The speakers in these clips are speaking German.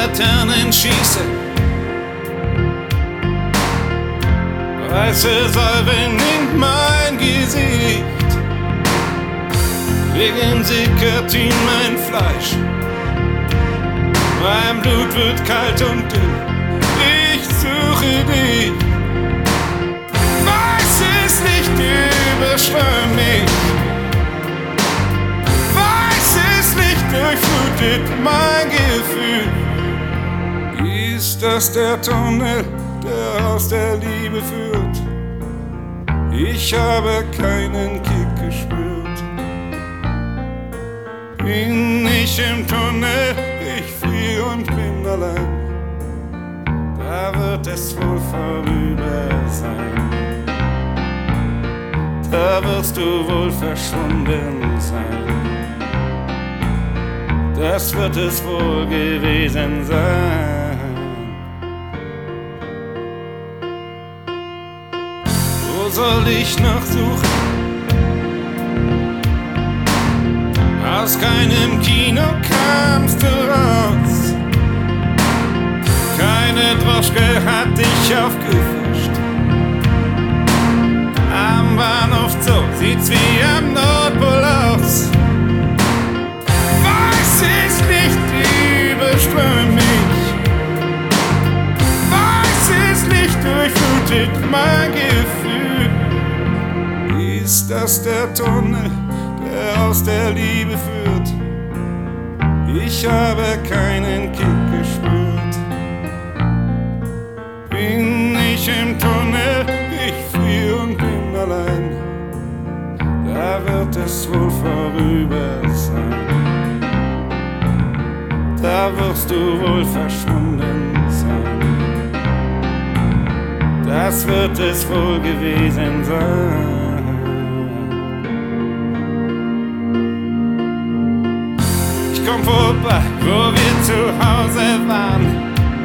Laternen schießen. Weiße Salben in mein Gesicht. Regen sickert in mein Fleisch. Mein Blut wird kalt und dünn. Ich suche dich. Weißes Licht überströmt mich. Weißes Licht durchflutet mein Gefühl. Ist das der Tunnel, der aus der Liebe führt? Ich habe keinen Kick gespürt. Bin ich im Tunnel, ich friere und bin allein. Da wird es wohl vorüber sein. Da wirst du wohl verschwunden sein. Das wird es wohl gewesen sein. Wo soll ich noch suchen? Aus keinem Kino kamst du raus. Keine Droschke hat dich aufgefischt. Am Bahnhof Zoo sieht's wie am Nordpol aus. Weißes Licht überströmt mich. Weißes Licht durchflutet mein Gefühl. Ist das der Tunnel, der aus der Liebe führt? Ich habe keinen Kick gespürt. Bin ich im Tunnel, ich friere und bin allein. Da wird es wohl vorüber sein. Da wirst du wohl verschwunden sein. Das wird es wohl gewesen sein. Ich komm vorbei, wo wir zu Hause waren.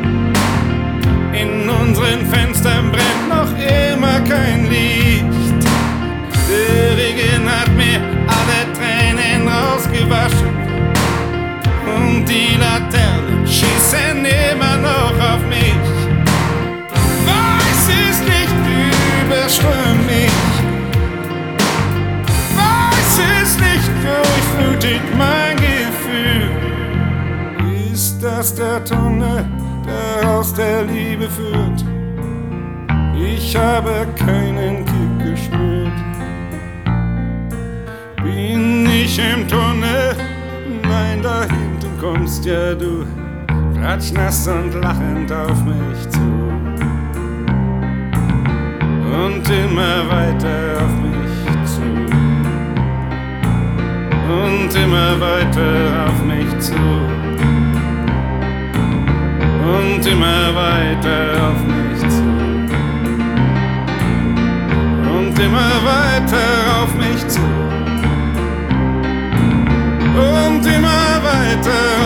In unseren Fenstern brennt noch immer kein Licht. Der Regen hat mir alle Tränen rausgewaschen. Und die Laternen schießen immer noch auf mich. Weißes Licht überströmt mich. Weißes Licht durchflutet mein Gefühl. Ist das der Tunnel, der aus der Liebe führt? Ich habe keinen Kick gespürt. Bin ich im Tunnel? Nein, da hinten kommst ja du, klatschnass und lachend auf mich zu. Und immer weiter auf mich zu. Und immer weiter auf mich zu. Und immer weiter auf mich zu. Und immer weiter auf mich zu. Und immer weiter